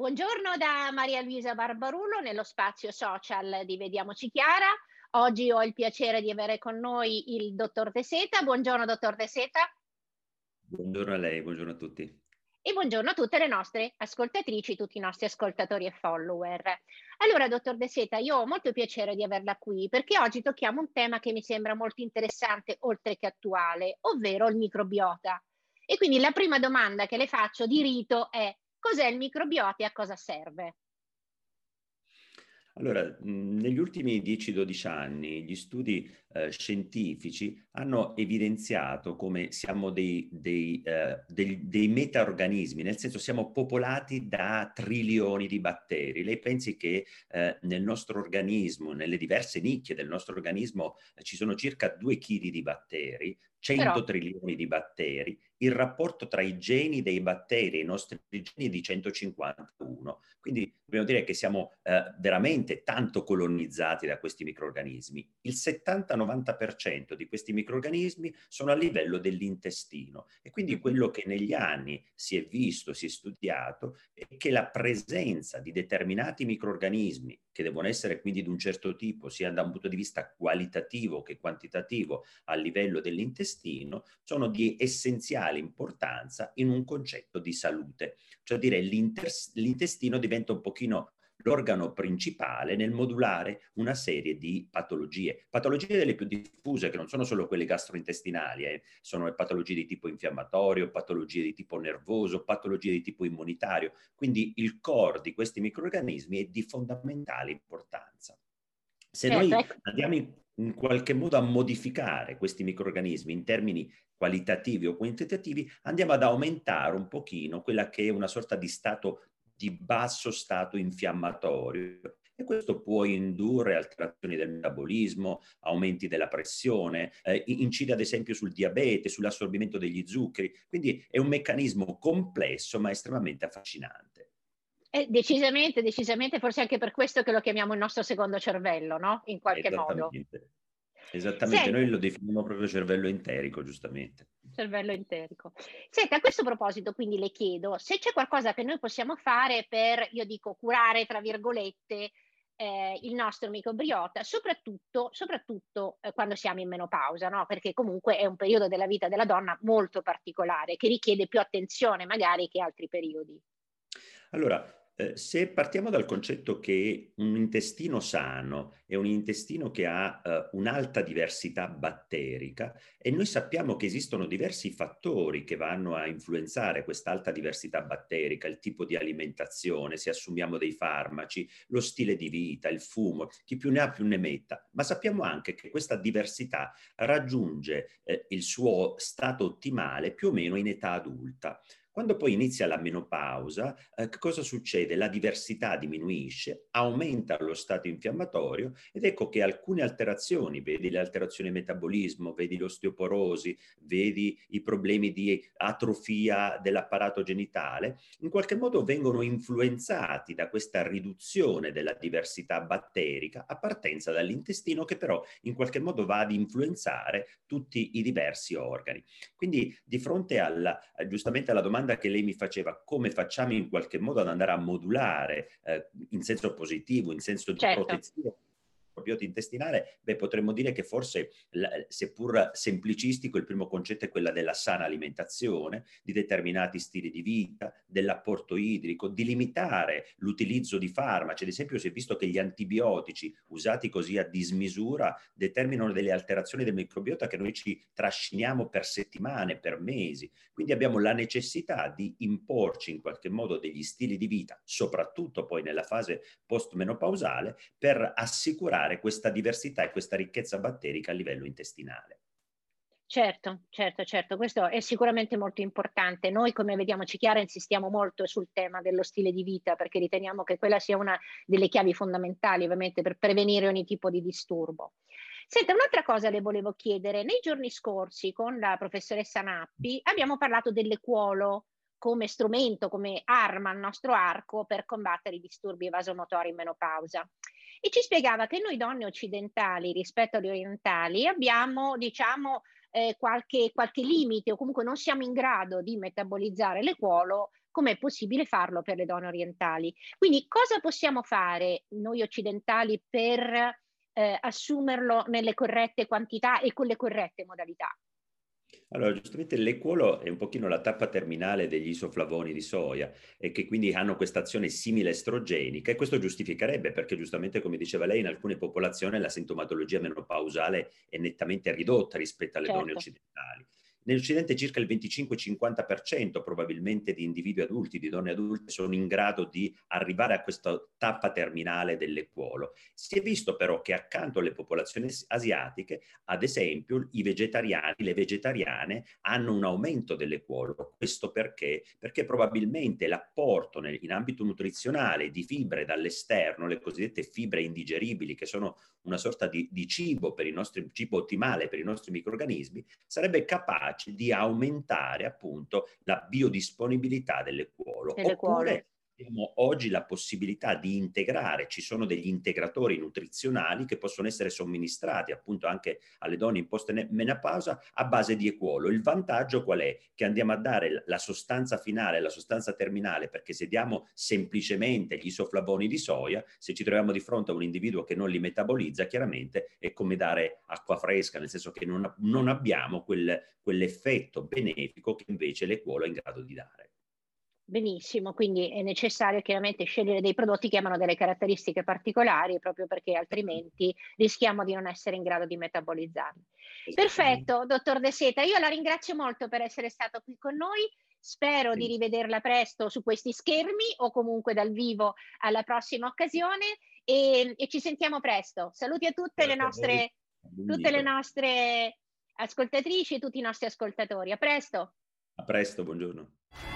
Buongiorno da Maria Luisa Barbarulo nello spazio social di Vediamoci Chiara. Oggi ho il piacere di avere con noi il dottor De Seta. Buongiorno dottor De Seta. Buongiorno a lei, buongiorno a tutti. E buongiorno a tutte le nostre ascoltatrici, tutti i nostri ascoltatori e follower. Allora, dottor De Seta, io ho molto piacere di averla qui perché oggi tocchiamo un tema che mi sembra molto interessante, oltre che attuale, ovvero il microbiota. E quindi la prima domanda che le faccio di rito è: cos'è il microbiota e a cosa serve? Allora, negli ultimi 10-12 anni gli studi scientifici hanno evidenziato come siamo dei metaorganismi, nel senso siamo popolati da trilioni di batteri. Lei pensi che nel nostro organismo, nelle diverse nicchie del nostro organismo, ci sono circa 2 kg di batteri, Però, 100 trilioni di batteri. Il rapporto tra i geni dei batteri e i nostri geni è di 151. Quindi dobbiamo dire che siamo veramente tanto colonizzati da questi microrganismi. Il 70-90% di questi microrganismi sono a livello dell'intestino e quindi mhm, quello che negli anni si è visto, si è studiato, è che la presenza di determinati microrganismi, che devono essere quindi di un certo tipo, sia da un punto di vista qualitativo che quantitativo a livello dell'intestino, sono di essenziale importanza in un concetto di salute. Cioè dire l'intestino diventa un pochino l'organo principale nel modulare una serie di patologie delle più diffuse, che non sono solo quelle gastrointestinali, sono patologie di tipo infiammatorio, patologie di tipo nervoso, patologie di tipo immunitario. Quindi il core di questi microrganismi è di fondamentale importanza. Se certo, noi ecco. andiamo in qualche modo a modificare questi microrganismi in termini qualitativi o quantitativi, andiamo ad aumentare un pochino quella che è una sorta di stato di basso stato infiammatorio e questo può indurre alterazioni del metabolismo, aumenti della pressione, incide ad esempio sul diabete, sull'assorbimento degli zuccheri, quindi è un meccanismo complesso ma estremamente affascinante. Decisamente, decisamente, forse anche per questo che lo chiamiamo il nostro secondo cervello, no? In qualche modo. Esattamente. Esattamente, noi Senta, lo definiamo proprio cervello enterico, giustamente. cervello enterico. Senta, a questo proposito, quindi le chiedo se c'è qualcosa che noi possiamo fare per, io dico, curare, tra virgolette, il nostro microbiota, soprattutto quando siamo in menopausa, no? Perché comunque è un periodo della vita della donna molto particolare, che richiede più attenzione magari che altri periodi. Allora, se partiamo dal concetto che un intestino sano è un intestino che ha un'alta diversità batterica e noi sappiamo che esistono diversi fattori che vanno a influenzare questa alta diversità batterica, il tipo di alimentazione, se assumiamo dei farmaci, lo stile di vita, il fumo, chi più ne ha più ne metta, ma sappiamo anche che questa diversità raggiunge il suo stato ottimale più o meno in età adulta. Quando poi inizia la menopausa, che cosa succede? La diversità diminuisce, aumenta lo stato infiammatorio ed ecco che alcune alterazioni, vedi le alterazioni del metabolismo, vedi l'osteoporosi, vedi i problemi di atrofia dell'apparato genitale, in qualche modo vengono influenzati da questa riduzione della diversità batterica a partenza dall'intestino che però in qualche modo va ad influenzare tutti i diversi organi. Quindi di fronte giustamente alla domanda che lei mi faceva, come facciamo in qualche modo ad andare a modulare in senso positivo, in senso di Certo. protezione del microbiota intestinale, beh, potremmo dire che forse, seppur semplicistico, il primo concetto è quella della sana alimentazione, di determinati stili di vita, dell'apporto idrico, di limitare l'utilizzo di farmaci. Ad esempio, si è visto che gli antibiotici usati così a dismisura determinano delle alterazioni del microbiota che noi ci trasciniamo per settimane, per mesi. Quindi abbiamo la necessità di imporci in qualche modo degli stili di vita, soprattutto poi nella fase post-menopausale, per assicurare questa diversità e questa ricchezza batterica a livello intestinale. Certo, certo, certo, questo è sicuramente molto importante. Noi, come Vediamoci Chiara, insistiamo molto sul tema dello stile di vita perché riteniamo che quella sia una delle chiavi fondamentali, ovviamente, per prevenire ogni tipo di disturbo. Senta, un'altra cosa le volevo chiedere. Nei giorni scorsi, con la professoressa Nappi, abbiamo parlato dell'equolo come strumento, come arma al nostro arco per combattere i disturbi vasomotori in menopausa. E ci spiegava che noi donne occidentali rispetto agli orientali abbiamo, diciamo, qualche limite o comunque non siamo in grado di metabolizzare l'equolo come è possibile farlo per le donne orientali. Quindi cosa possiamo fare noi occidentali per assumerlo nelle corrette quantità e con le corrette modalità? Allora, giustamente l'equolo è un pochino la tappa terminale degli isoflavoni di soia e che quindi hanno questa azione simile estrogenica, e questo giustificherebbe perché giustamente, come diceva lei, in alcune popolazioni la sintomatologia menopausale è nettamente ridotta rispetto alle donne Certo, occidentali. Nell'Occidente circa il 25-50% probabilmente di individui adulti, di donne adulte, sono in grado di arrivare a questa tappa terminale dell'equolo. Si è visto però che accanto alle popolazioni asiatiche, ad esempio, i vegetariani, le vegetariane hanno un aumento dell'equolo. Questo perché? Perché probabilmente l'apporto in ambito nutrizionale di fibre dall'esterno, le cosiddette fibre indigeribili, che sono una sorta di cibo per i nostri, cibo ottimale per i nostri microrganismi, sarebbe capace di aumentare appunto la biodisponibilità dell'equolo. dell'equolo. Oppure abbiamo oggi la possibilità di integrare, ci sono degli integratori nutrizionali che possono essere somministrati appunto anche alle donne in post-menopausa a base di equolo. Il vantaggio qual è? Che andiamo a dare la sostanza finale, la sostanza terminale, perché se diamo semplicemente gli isoflavoni di soia, se ci troviamo di fronte a un individuo che non li metabolizza, chiaramente è come dare acqua fresca, nel senso che non abbiamo quell'effetto benefico che invece l'equolo è in grado di dare. Benissimo, quindi è necessario chiaramente scegliere dei prodotti che abbiano delle caratteristiche particolari, proprio perché altrimenti rischiamo di non essere in grado di metabolizzarli. Esattamente. Perfetto, dottor De Seta, io la ringrazio molto per essere stato qui con noi. Spero di rivederla presto su questi schermi o comunque dal vivo alla prossima occasione e ci sentiamo presto. Saluti a Grazie a voi, buon tutte le invito. nostre ascoltatrici e tutti i nostri ascoltatori. A presto. A presto, buongiorno.